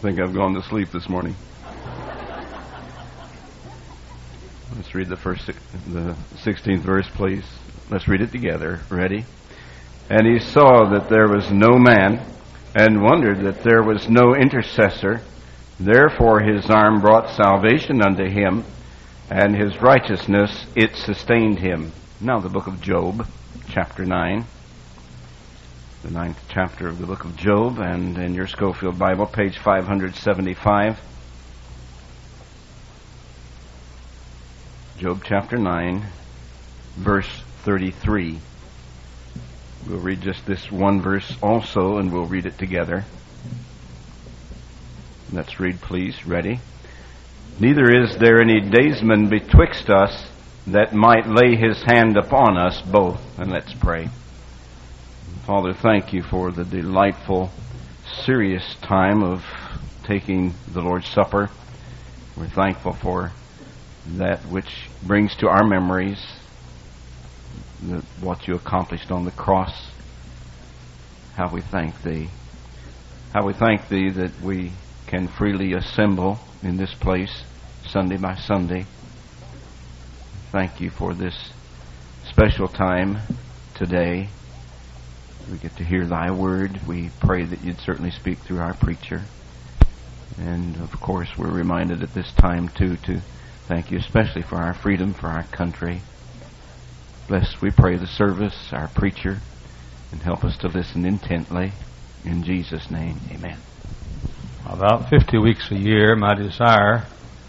think I've gone to sleep this morning. Let's read the 16th verse, please. Let's read it together. Ready? And he saw that there was no man, and wondered that there was no intercessor. Therefore his arm brought salvation unto him, and his righteousness, it sustained him. Now the book of Job, chapter 9. The 9th chapter of the book of Job, and in your Schofield Bible, page 575. Job chapter 9, verse 33. We'll read just this one verse also, and we'll read it together. Let's read, please. Ready? Neither is there any daysman betwixt us that might lay his hand upon us both. And let's pray. Father, thank you for the delightful, serious time of taking the Lord's Supper. We're thankful for that which brings to our memories what you accomplished on the cross. How we thank thee. How we thank thee that we can freely assemble in this place Sunday by Sunday. Thank you for this special time today. We get to hear thy word. We pray that you'd certainly speak through our preacher. And of course we're reminded at this time too to thank you especially for our freedom, for our country. Bless, we pray, the service, our preacher, and help us to listen intently. In Jesus' name, amen. About 50 weeks a year, my desire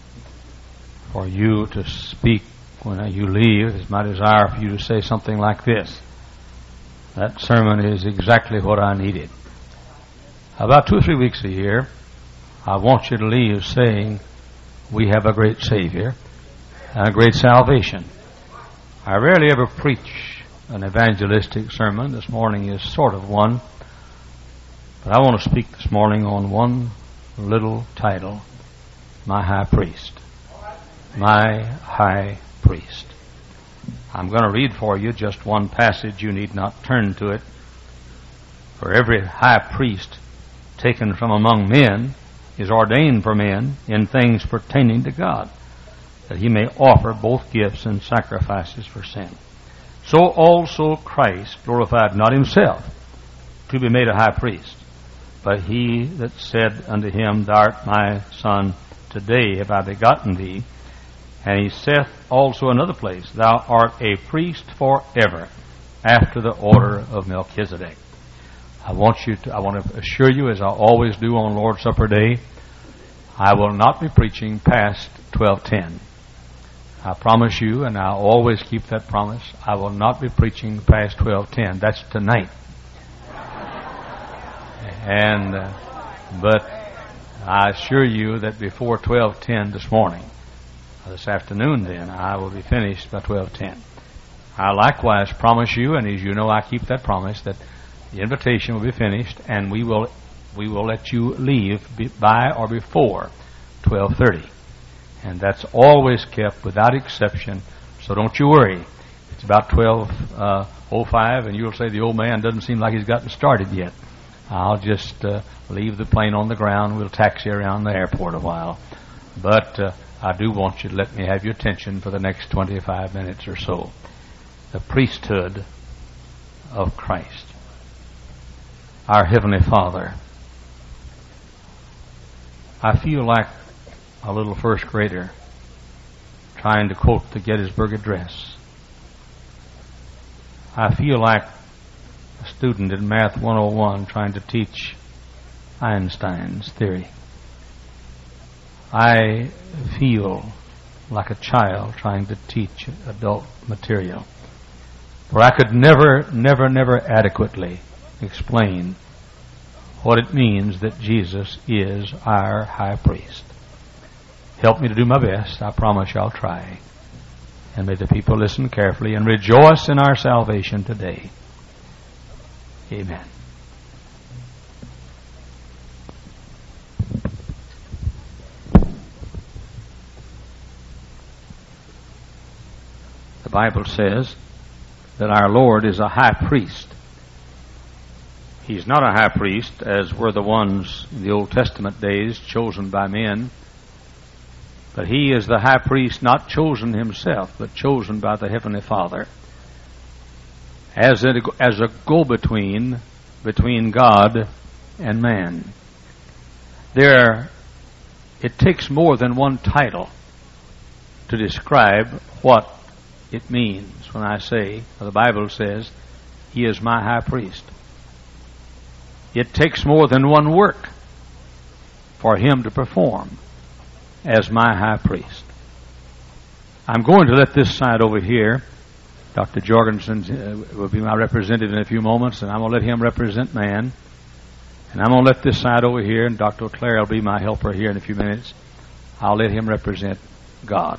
for you to speak when you leave is my desire for you to say something like this. That sermon is exactly what I needed. About 2 or 3 weeks a year, I want you to leave saying, we have a great Savior and a great salvation. I rarely ever preach an evangelistic sermon. This morning is sort of one. But I want to speak this morning on one little title, My High Priest. My High Priest. I'm going to read for you just one passage. You need not turn to it. For every high priest taken from among men is ordained for men in things pertaining to God, that he may offer both gifts and sacrifices for sin. So also Christ glorified not himself to be made a high priest, but he that said unto him, Thou art my son, today have I begotten thee. And he saith also another place, Thou art a priest forever, after the order of Melchizedek. I want to assure you, as I always do on Lord's Supper Day, I will not be preaching past 12:10. I promise you, and I always keep that promise, I will not be preaching past 12:10. That's tonight. But I assure you that before 12:10 this afternoon then, I will be finished by 12:10. I likewise promise you, and as you know I keep that promise, that the invitation will be finished and we will let you leave by or before 12:30. And that's always kept without exception, so don't you worry. It's about 12:05 and you'll say the old man doesn't seem like he's gotten started yet. I'll just leave the plane on the ground. We'll taxi around the airport a while. But I do want you to let me have your attention for the next 25 minutes or so. The priesthood of Christ. Our Heavenly Father. I feel like a little first grader trying to quote the Gettysburg Address. I feel like a student in Math 101 trying to teach Einstein's theory. I feel like a child trying to teach adult material. For I could never adequately explain what it means that Jesus is our high priest. Help me to do my best. I promise I'll try. And may the people listen carefully and rejoice in our salvation today. Amen. The Bible says that our Lord is a high priest He's not a high priest, as were the ones in the Old Testament days chosen by men. But he is the high priest not chosen himself, but chosen by the Heavenly Father as a go-between between God and man. It takes more than one title to describe what it means when I say, the Bible says, He is my high priest. It takes more than one work for Him to perform as my high priest. I'm going to let this side over here, Dr. Jorgensen will be my representative in a few moments, and I'm going to let him represent man. And I'm going to let this side over here, and Dr. O'Clair will be my helper here in a few minutes. I'll let him represent God.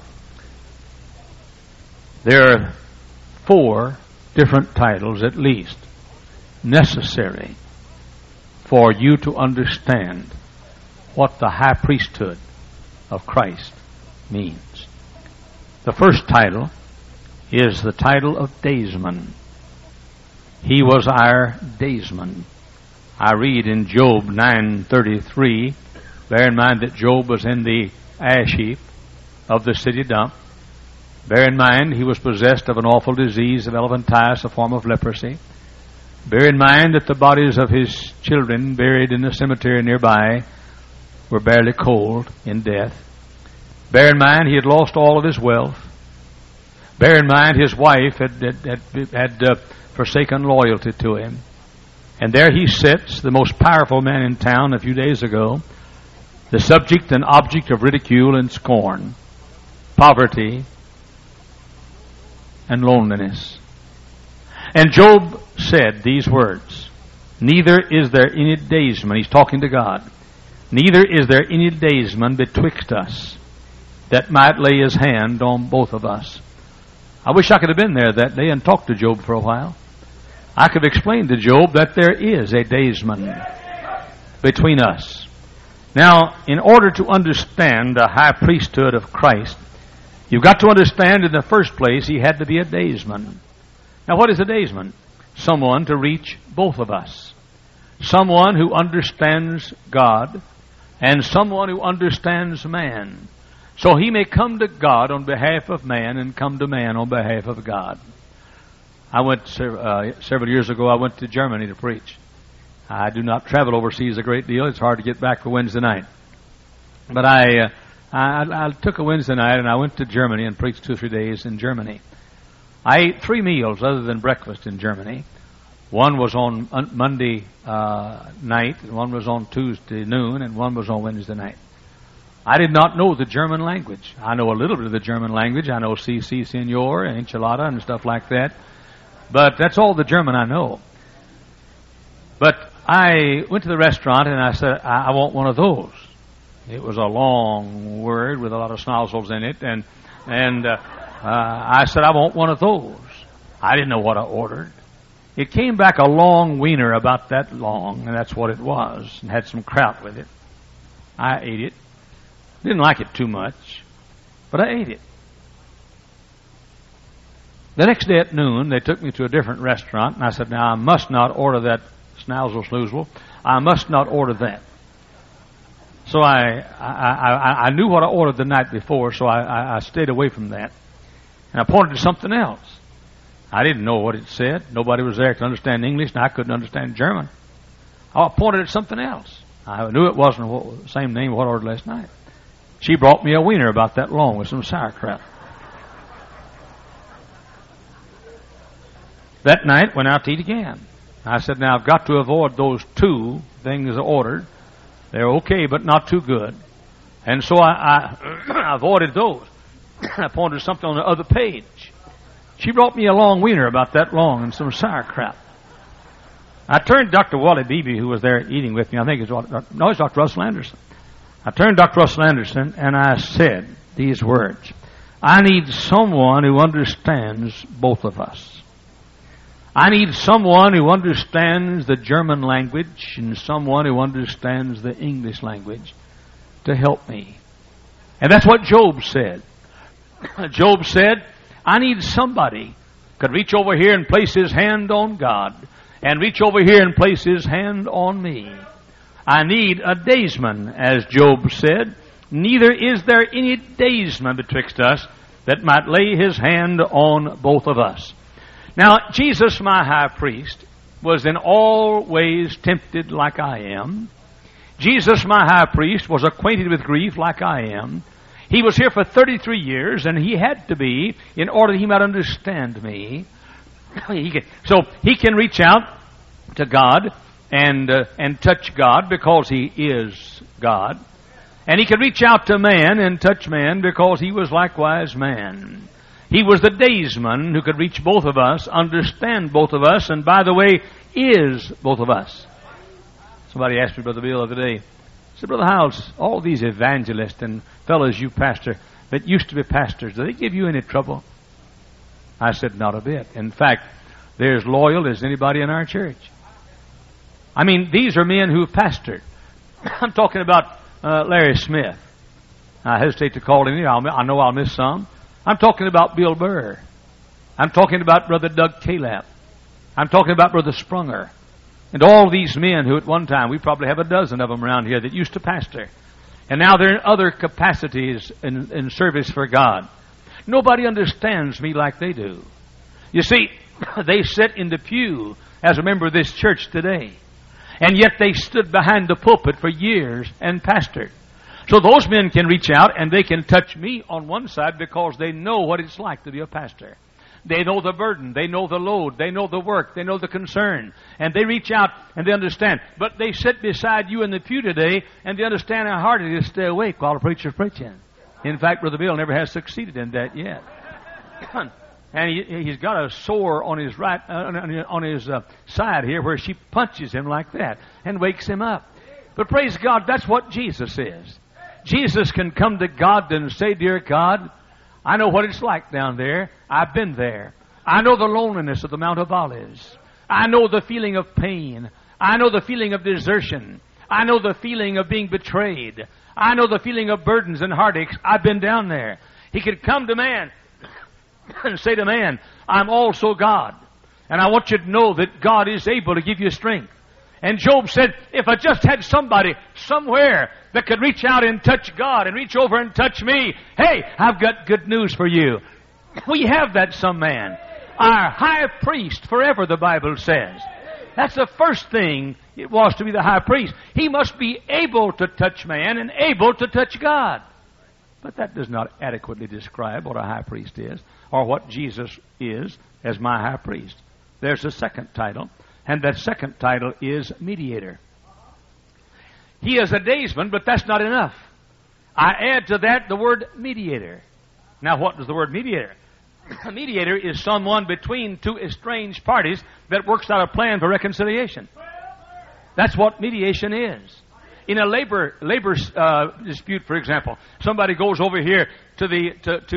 There are 4 different titles, at least, necessary for you to understand what the high priesthood of Christ means. The first title is the title of daysman. He was our daysman. I read in Job 9:33, bear in mind that Job was in the ash heap of the city dump. Bear in mind he was possessed of an awful disease of elephantiasis, a form of leprosy. Bear in mind that the bodies of his children buried in the cemetery nearby were barely cold in death. Bear in mind he had lost all of his wealth. Bear in mind his wife had forsaken loyalty to him. And there he sits, the most powerful man in town a few days ago, the subject and object of ridicule and scorn, poverty and loneliness. And Job said these words, neither is there any daysman, he's talking to God, neither is there any daysman betwixt us that might lay his hand on both of us. I wish I could have been there that day and talked to Job for a while. I could have explained to Job that there is a daysman between us. Now, in order to understand the high priesthood of Christ, you've got to understand in the first place he had to be a daysman. Now, what is a daysman? Someone to reach both of us. Someone who understands God and someone who understands man. So he may come to God on behalf of man and come to man on behalf of God. I went several years ago, I went to Germany to preach. I do not travel overseas a great deal. It's hard to get back for Wednesday night. But I took a Wednesday night and I went to Germany and preached 2 or 3 days in Germany. I ate 3 meals other than breakfast in Germany. One was on Monday night, and one was on Tuesday noon, and one was on Wednesday night. I did not know the German language. I know a little bit of the German language. I know Si, Senor, and Enchilada, and stuff like that. But that's all the German I know. But I went to the restaurant, and I said, I want one of those. It was a long word with a lot of schnauzels in it, and I said, I want one of those. I didn't know what I ordered. It came back a long wiener about that long, and that's what it was, and had some kraut with it. I ate it. Didn't like it too much, but I ate it. The next day at noon, they took me to a different restaurant, and I said, now I must not order that schnauzel. I must not order that. So I knew what I ordered the night before, so I stayed away from that. And I pointed to something else. I didn't know what it said. Nobody was there to understand English, and I couldn't understand German. I pointed at something else. I knew it wasn't the same name what I ordered last night. She brought me a wiener about that long with some sauerkraut. That night, went out to eat again. I said, now I've got to avoid those 2 things I ordered. They're okay, but not too good. And so I avoided those. I pointed to something on the other page. She brought me a long wiener about that long and some sauerkraut. I turned to Dr. Wally Beebe, who was there eating with me. I think it's Dr. Russell Anderson. I turned to Dr. Russell Anderson and I said these words. I need someone who understands both of us. I need someone who understands the German language and someone who understands the English language to help me. And that's what Job said. Job said, I need somebody who could reach over here and place his hand on God and reach over here and place his hand on me. I need a daysman, as Job said. Neither is there any daysman betwixt us that might lay his hand on both of us. Now, Jesus, my high priest, was in all ways tempted like I am. Jesus, my high priest, was acquainted with grief like I am. He was here for 33 years, and he had to be in order that he might understand me. So he can reach out to God and touch God because he is God. And he could reach out to man and touch man because he was likewise man. He was the daysman who could reach both of us, understand both of us, and by the way, is both of us. Somebody asked me, Brother Bill, the other day, said, Brother Howells, all these evangelists and fellows you pastor that used to be pastors, do they give you any trouble? I said, not a bit. In fact, they're as loyal as anybody in our church. I mean, these are men who have pastored. I'm talking about Larry Smith. I hesitate to call him. I know I'll miss some. I'm talking about Bill Burr. I'm talking about Brother Doug Calap. I'm talking about Brother Sprunger. And all these men who at one time, we probably have a dozen of them around here that used to pastor. And now they're in other capacities in service for God. Nobody understands me like they do. You see, they sit in the pew as a member of this church today. And yet they stood behind the pulpit for years and pastored. So those men can reach out and they can touch me on one side because they know what it's like to be a pastor. They know the burden, they know the load, they know the work, they know the concern. And they reach out and they understand. But they sit beside you in the pew today and they understand how hard it is to stay awake while the preacher's preaching. In fact, Brother Bill never has succeeded in that yet. And he's got a sore on his right, on his side here where she punches him like that and wakes him up. But praise God, that's what Jesus is. Jesus can come to God and say, Dear God, I know what it's like down there. I've been there. I know the loneliness of the Mount of Olives. I know the feeling of pain. I know the feeling of desertion. I know the feeling of being betrayed. I know the feeling of burdens and heartaches. I've been down there. He could come to man and say to man, I'm also God. And I want you to know that God is able to give you strength. And Job said, if I just had somebody somewhere that could reach out and touch God and reach over and touch me, hey, I've got good news for you. We have that some man. Our high priest forever, the Bible says. That's the first thing it was to be the high priest. He must be able to touch man and able to touch God. But that does not adequately describe what a high priest is or what Jesus is as my high priest. There's a second title, and that second title is mediator. He is a daysman, but that's not enough. I add to that the word mediator. Now, what is the word mediator? A mediator is someone between two estranged parties that works out a plan for reconciliation. That's what mediation is. In a labor dispute, for example, somebody goes over here to the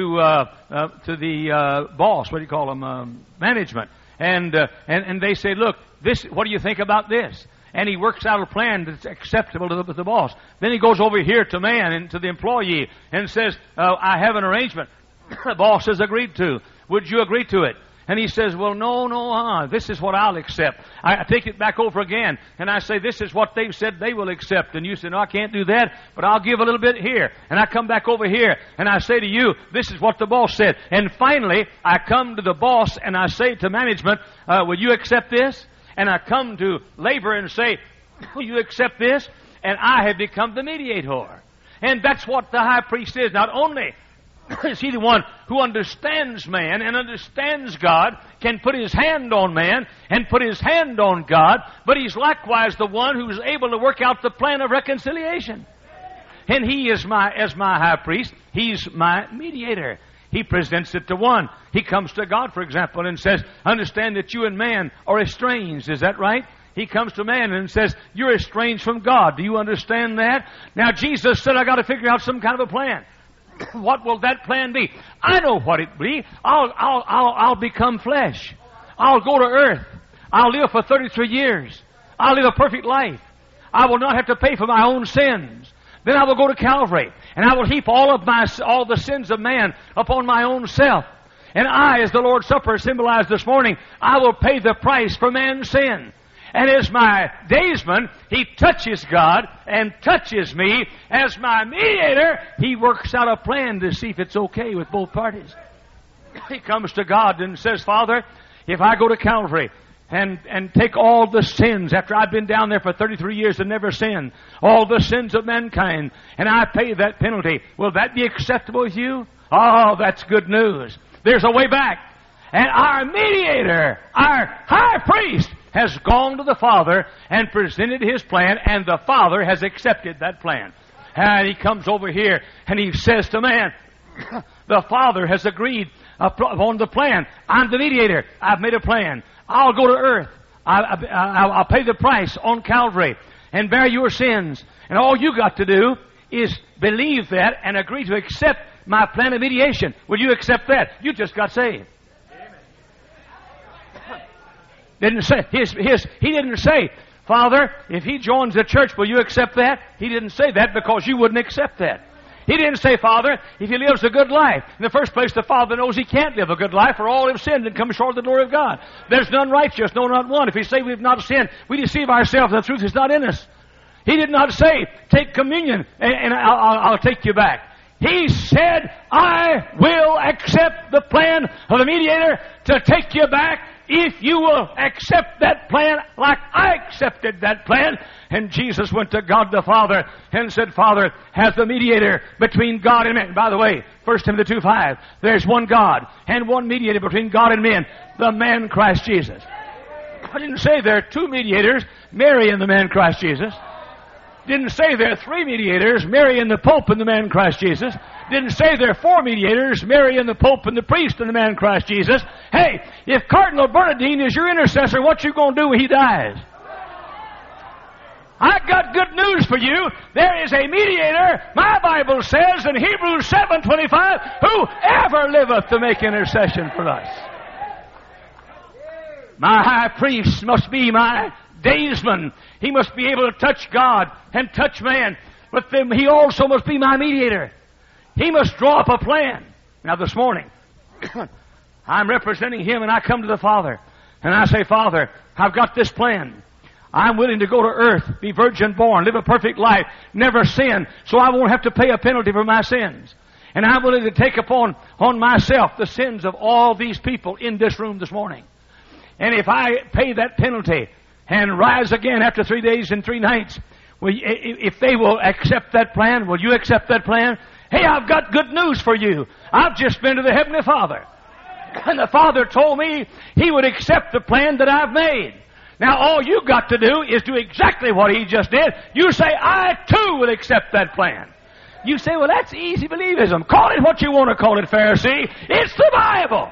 boss. What do you call them? Management, and they say, "Look, this. What do you think about this?" And he works out a plan that's acceptable to the boss. Then he goes over here to man and to the employee and says, "I have an arrangement. The boss has agreed to. Would you agree to it?" And he says, well, no, this is what I'll accept. I take it back over again, and I say, this is what they've said they will accept. And you say, no, I can't do that, but I'll give a little bit here. And I come back over here, and I say to you, this is what the boss said. And finally, I come to the boss, and I say to management, will you accept this? And I come to labor and say, will you accept this? And I have become the mediator. And that's what the high priest is. Not only is he the one who understands man and understands God, can put his hand on man and put his hand on God, but he's likewise the one who's able to work out the plan of reconciliation. And he is as my high priest, he's my mediator. He presents it to one. He comes to God, for example, and says, understand that you and man are estranged. Is that right? He comes to man and says, you're estranged from God. Do you understand that? Now, Jesus said, I got to figure out some kind of a plan. What will that plan be? I know what it be. I'll become flesh. I'll go to earth. I'll live for 33 years. I'll live a perfect life. I will not have to pay for my own sins. Then I will go to Calvary, and I will heap all the sins of man upon my own self. And I, as the Lord's Supper symbolized this morning, I will pay the price for man's sin. And as my daysman, He touches God and touches me. As my mediator, He works out a plan to see if it's okay with both parties. He comes to God and says, Father, if I go to Calvary and take all the sins after I've been down there for 33 years and never sinned, all the sins of mankind, and I pay that penalty, will that be acceptable with you? Oh, that's good news. There's a way back. And our mediator, our high priest, has gone to the Father and presented his plan, and the Father has accepted that plan. And he comes over here and he says to man, the Father has agreed upon the plan. I'm the mediator. I've made a plan. I'll go to earth. I'll pay the price on Calvary and bear your sins. And all you got to do is believe that and agree to accept my plan of mediation. Will you accept that? You just got saved. Didn't say he didn't say, Father, if he joins the church, will you accept that? He didn't say that because you wouldn't accept that. He didn't say, Father, if he lives a good life. In the first place, the Father knows he can't live a good life, for all have sinned and come short of the glory of God. There's none righteous, no, not one. If he say we've not sinned, we deceive ourselves, and the truth is not in us. He did not say, take communion, and I'll take you back. He said, I will accept the plan of the mediator to take you back if you will accept that plan like I accepted that plan. And Jesus went to God the Father and said, Father, has the mediator between God and men. By the way, 1 Timothy 2:5, there's one God and one mediator between God and men, the man Christ Jesus. I didn't say there are two mediators, Mary and the man Christ Jesus. Didn't say there are three mediators, Mary and the Pope and the man Christ Jesus. Didn't say there are four mediators, Mary and the Pope and the priest and the man Christ Jesus. Hey, if Cardinal Bernardine is your intercessor, what you going to do when he dies? I got good news for you. There is a mediator, my Bible says in Hebrews 7:25, who ever liveth to make intercession for us. My high priest must be my daysman. He must be able to touch God and touch man. But then he also must be my mediator. He must draw up a plan. Now this morning, I'm representing him and I come to the Father. And I say, Father, I've got this plan. I'm willing to go to earth, be virgin born, live a perfect life, never sin, so I won't have to pay a penalty for my sins. And I'm willing to take upon myself the sins of all these people in this room this morning. And if I pay that penalty and rise again after 3 days and 3 nights, if they will accept that plan, will you accept that plan? Hey, I've got good news for you. I've just been to the Heavenly Father. And the Father told me He would accept the plan that I've made. Now all you got to do is do exactly what He just did. You say, I too will accept that plan. You say, well, that's easy believism. Call it what you want to call it, Pharisee. It's the Bible.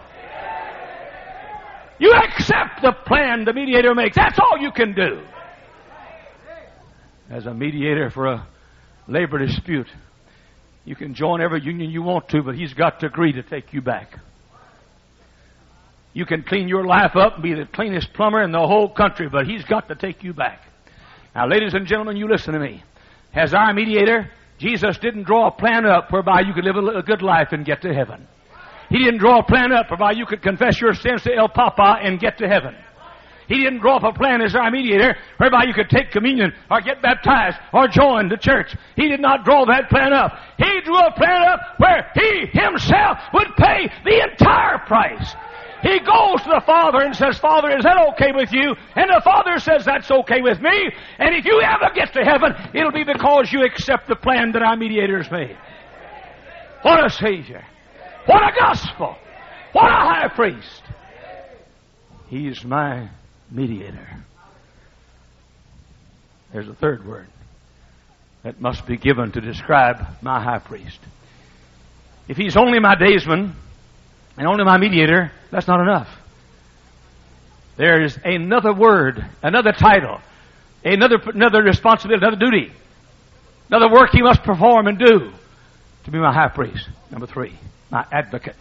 You accept the plan the mediator makes. That's all you can do. As a mediator for a labor dispute, you can join every union you want to, but he's got to agree to take you back. You can clean your life up and be the cleanest plumber in the whole country, but he's got to take you back. Now, ladies and gentlemen, you listen to me. As our mediator, Jesus didn't draw a plan up whereby you could live a good life and get to heaven. He didn't draw a plan up whereby you could confess your sins to El Papa and get to heaven. He didn't draw up a plan as our mediator whereby you could take communion or get baptized or join the church. He did not draw that plan up. He drew a plan up where He Himself would pay the entire price. He goes to the Father and says, Father, is that okay with you? And the Father says, that's okay with me. And if you ever get to heaven, it'll be because you accept the plan that our mediator has made. What a Savior. What a gospel. What a high priest. He's my mediator. There's a third word that must be given to describe my high priest. If he's only my daysman and only my mediator, that's not enough. There is another word, another title, another responsibility, another duty, another work he must perform and do to be my high priest. Number 3, my advocate.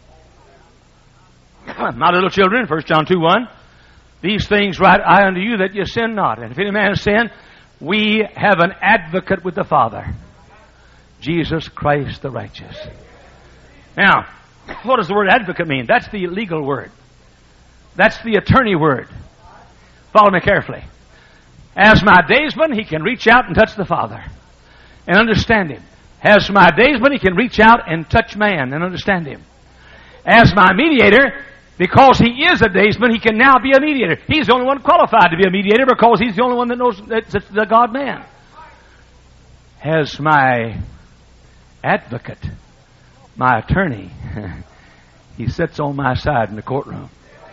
My little children, 1 John 2:1, these things write I unto you that you sin not. And if any man sin, we have an advocate with the Father, Jesus Christ the righteous. Now, what does the word advocate mean? That's the legal word. That's the attorney word. Follow me carefully. As my daysman, he can reach out and touch the Father and understand him. As my daysman, he can reach out and touch man and understand him. As my mediator, because he is a daysman, he can now be a mediator. He's the only one qualified to be a mediator because he's the only one that knows that's the God-man. As my advocate, my attorney, he sits on my side in the courtroom.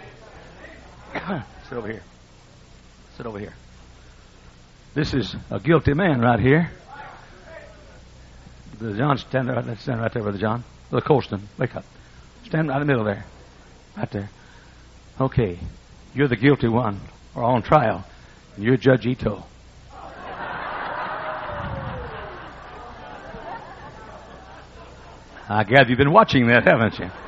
Sit over here. Sit over here. This is a guilty man right here. Brother John, stand right there, Brother John. Brother Colston, wake up. Stand right in the middle there. Right there. Okay. You're the guilty one, or on trial. And you're Judge Ito. I gather you've been watching that, haven't you?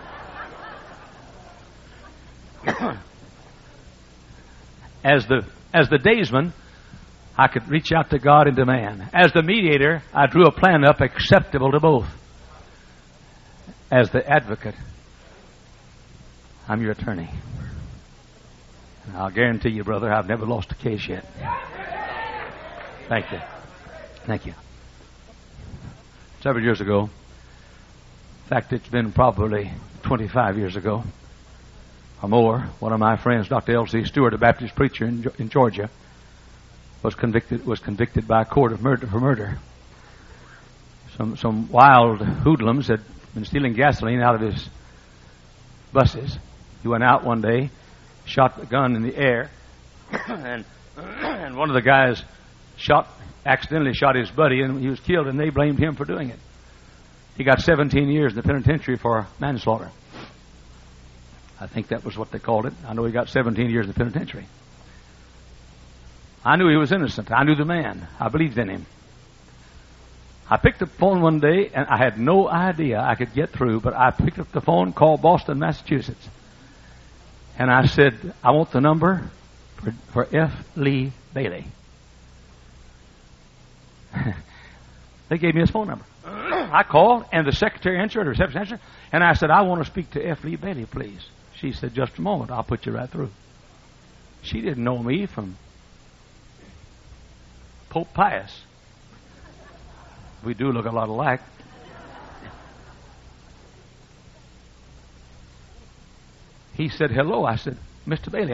As the daysman, I could reach out to God and to man. As the mediator, I drew a plan up acceptable to both. As the advocate, I'm your attorney. And I'll guarantee you, brother, I've never lost a case yet. Thank you. Thank you. Several years ago, in fact, it's been probably 25 years ago or more, one of my friends, Dr. L.C. Stewart, a Baptist preacher in Georgia, was convicted by a court of murder for murder. Some wild hoodlums had been stealing gasoline out of his buses. He went out one day, shot the gun in the air, and one of the guys accidentally shot his buddy, and he was killed, and they blamed him for doing it. He got 17 years in the penitentiary for manslaughter. I think that was what they called it. I know he got 17 years in the penitentiary. I knew he was innocent. I knew the man. I believed in him. I picked up the phone one day, and I had no idea I could get through, but I picked up the phone, called Boston, Massachusetts, and I said, I want the number for F. Lee Bailey. They gave me his phone number. I called, and the secretary answered, the reception answered, and I said, I want to speak to F. Lee Bailey, please. She said, just a moment, I'll put you right through. She didn't know me from Pope Pius. We do look a lot alike. He said, hello. I said, Mr. Bailey,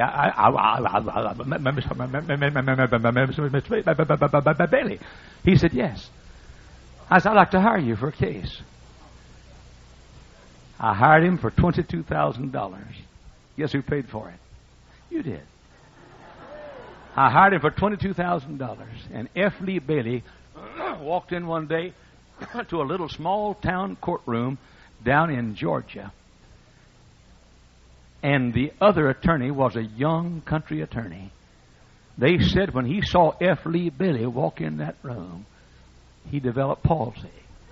Mr. Bailey. He said, yes. I said, I'd like to hire you for a case. I hired him for $22,000. Guess who paid for it? You did. I hired him for $22,000. And F. Lee Bailey walked in one day to a little small town courtroom down in Georgia. And the other attorney was a young country attorney. They said when he saw F. Lee Bailey walk in that room, he developed palsy.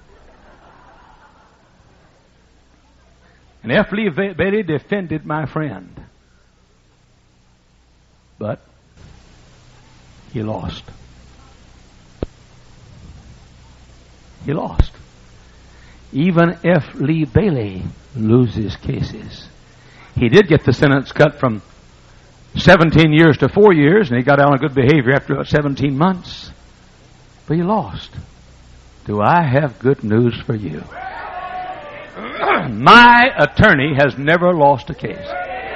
And F. Lee Bailey defended my friend. But he lost. He lost. Even F. Lee Bailey loses cases. He did get the sentence cut from 17 years to 4 years, and he got out on good behavior after about 17 months. But he lost. Do I have good news for you? My attorney has never lost a case.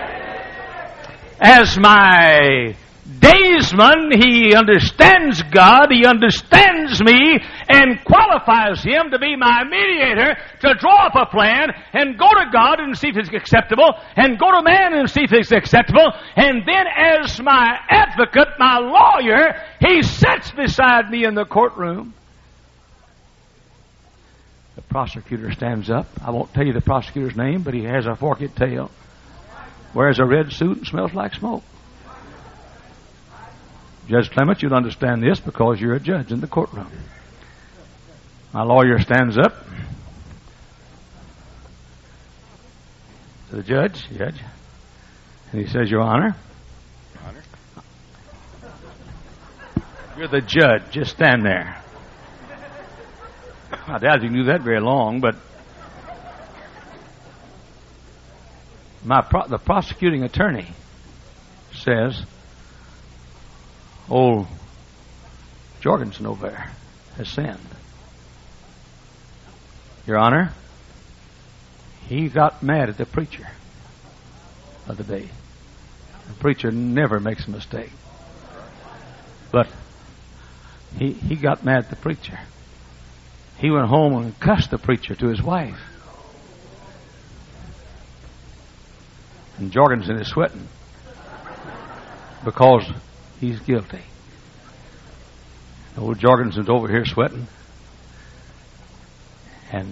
As my daysman, he understands God, he understands me, and qualifies him to be my mediator, to draw up a plan, and go to God and see if it's acceptable, and go to man and see if it's acceptable, and then as my advocate, my lawyer, he sits beside me in the courtroom. The prosecutor stands up. I won't tell you the prosecutor's name, but he has a forked tail, wears a red suit, and smells like smoke. Judge Clement, you'll understand this because you're a judge in the courtroom. My lawyer stands up to the judge, and he says, Your Honor. You're the judge. Just stand there. I doubt you knew that very long, but the prosecuting attorney says, Old Jorgensen over there has sinned. Your Honor, he got mad at the preacher of the day. The preacher never makes a mistake. But he got mad at the preacher. He went home and cussed the preacher to his wife. And Jorgensen is sweating because he's guilty. Old Jorgensen's over here sweating. And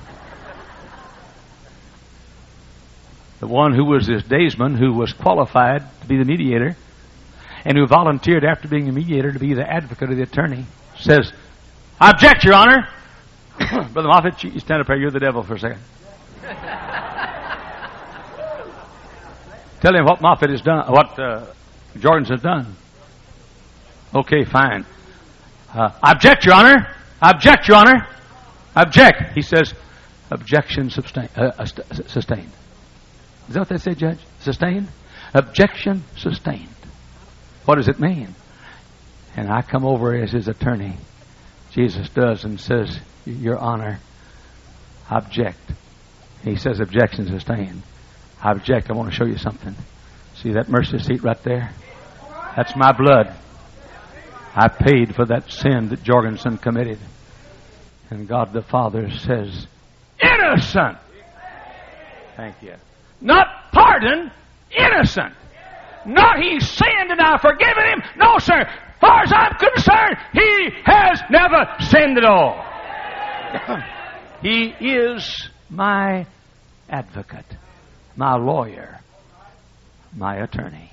the one who was his daysman, who was qualified to be the mediator, and who volunteered after being the mediator to be the advocate of the attorney, says, "I object, Your Honor." Brother Moffat, you stand up here. You're the devil for a second. Tell him what Moffat has done, what Jorgensen's done. Okay, fine. I object, Your Honor. I object, Your Honor. I object. He says, objection sustained. Is that what they say, Judge? Sustained? Objection sustained. What does it mean? And I come over as his attorney, Jesus does, and says, Your Honor, I object. He says, objection sustained. I object. I want to show you something. See that mercy seat right there? That's my blood. I paid for that sin that Jorgensen committed. And God the Father says, innocent! Thank you. Not pardon, innocent. Not he sinned and I've forgiven him. No, sir. As far as I'm concerned, he has never sinned at all. He is my advocate, my lawyer, my attorney.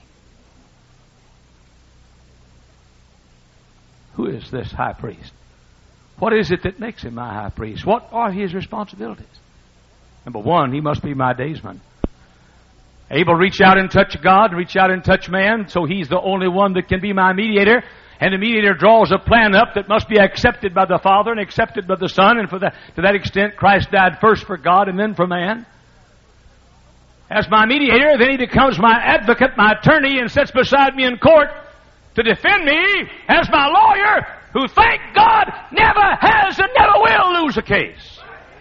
Who is this high priest? What is it that makes him my high priest? What are his responsibilities? Number one, he must be my daysman. Able to reach out and touch God, reach out and touch man, so he's the only one that can be my mediator. And the mediator draws a plan up that must be accepted by the Father and accepted by the Son. And to that extent, Christ died first for God and then for man. As my mediator, then he becomes my advocate, my attorney, and sits beside me in court to defend me as my lawyer, who, thank God, never has and never will lose a case.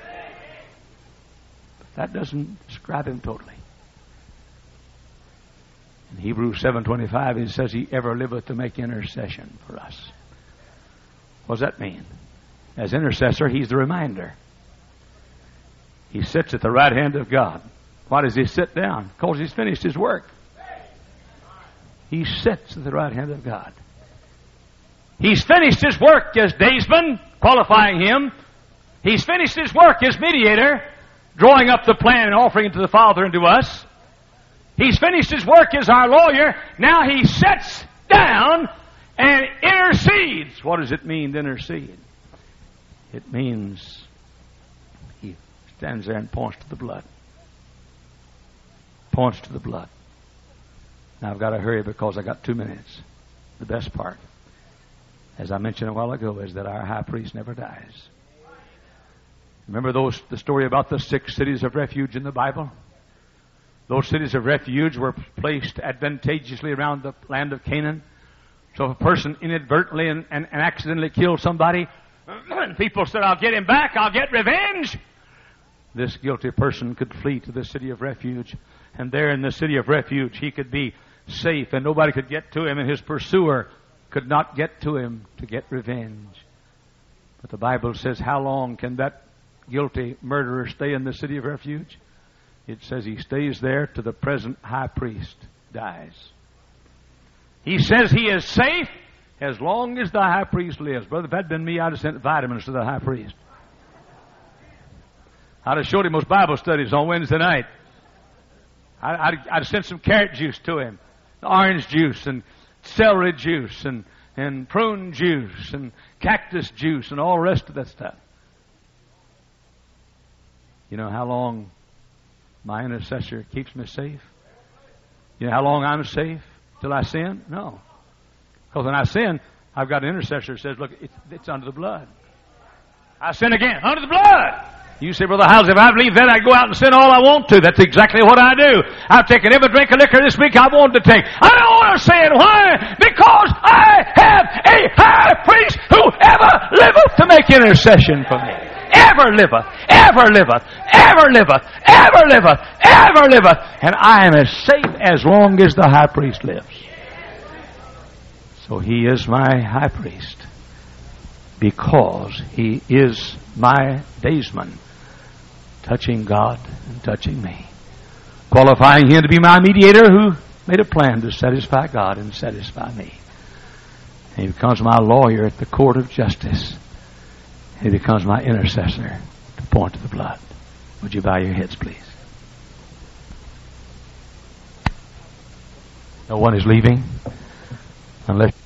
But that doesn't describe him totally. In Hebrews 7:25, it says, He ever liveth to make intercession for us. What does that mean? As intercessor, He's the reminder. He sits at the right hand of God. Why does He sit down? Because He's finished His work. He sits at the right hand of God. He's finished His work as daysman, qualifying Him. He's finished His work as mediator, drawing up the plan and offering it to the Father and to us. He's finished His work as our lawyer. Now He sits down and intercedes. What does it mean to intercede? It means He stands there and points to the blood. Points to the blood. Now I've got to hurry because I got 2 minutes. The best part, as I mentioned a while ago, is that our high priest never dies. Remember the story about the 6 cities of refuge in the Bible? Those cities of refuge were placed advantageously around the land of Canaan. So if a person inadvertently and accidentally killed somebody, and people said, I'll get him back, I'll get revenge, this guilty person could flee to the city of refuge. And there in the city of refuge, he could be safe and nobody could get to him, and his pursuer could not get to him to get revenge. But the Bible says, how long can that guilty murderer stay in the city of refuge? It says he stays there till the present high priest dies. He says he is safe as long as the high priest lives. Brother, if that had been me, I'd have sent vitamins to the high priest. I'd have showed him those Bible studies on Wednesday night. I'd have sent some carrot juice to him, orange juice and celery juice and prune juice and cactus juice and all the rest of that stuff. You know how long my intercessor keeps me safe? You know how long I'm safe? Till I sin? No. Because when I sin, I've got an intercessor who says, look, it's under the blood. I sin again, under the blood. You say, Brother Howells, if I believe that, I'd go out and sin all I want to. That's exactly what I do. I've taken every drink of liquor this week I wanted to take. I don't want to sin. Why? Because I have a high priest who ever liveth to make intercession for me. Ever liveth, ever liveth, ever liveth, ever liveth, ever liveth. And I am as safe as long as the high priest lives. So he is my high priest because he is my daysman, touching God and touching me, qualifying him to be my mediator who made a plan to satisfy God and satisfy me. And he becomes my lawyer at the court of justice. He becomes my intercessor to point to the blood. Would you bow your heads, please? No one is leaving unless